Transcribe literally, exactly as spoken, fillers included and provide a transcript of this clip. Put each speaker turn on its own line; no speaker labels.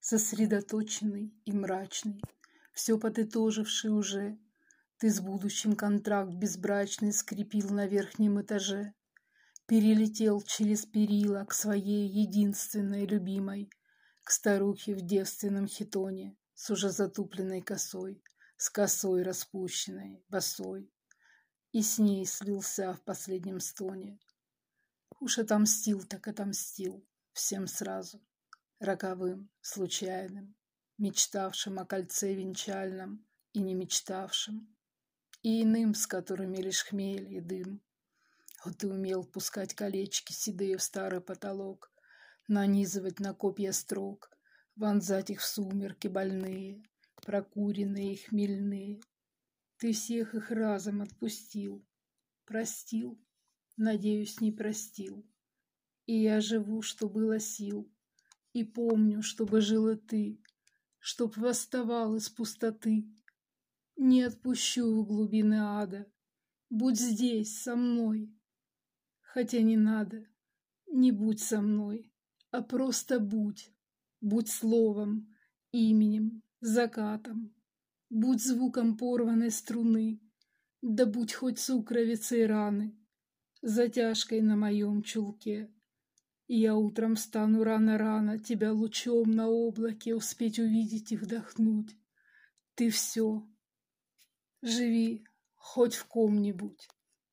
сосредоточенный и мрачный, все подытоживший уже. Ты с будущим контракт безбрачный скрепил на верхнем этаже, перелетел через перила к своей единственной любимой, к старухе в девственном хитоне с уже затупленной косой, с косой распущенной, босой, и с ней слился в последнем стоне. Уж отомстил так отомстил всем сразу, роковым, случайным, мечтавшим о кольце венчальном и не мечтавшим, и иным, с которыми лишь хмель и дым. О, ты умел пускать колечки седые в старый потолок, нанизывать на копья строк, вонзать их в сумерки больные, прокуренные и хмельные. Ты всех их разом отпустил, простил, надеюсь, не простил. И я живу, что было сил, и помню, чтобы жила ты, чтоб восставал из пустоты. Не отпущу в глубины ада, будь здесь со мной. Хотя не надо, не будь со мной, а просто будь. Будь словом, именем, закатом, будь звуком порванной струны, да будь хоть сукровицей раны, затяжкой на моем чулке. И я утром встану рано-рано, тебя лучом на облаке успеть увидеть и вдохнуть. Ты все. Живи хоть в ком-нибудь.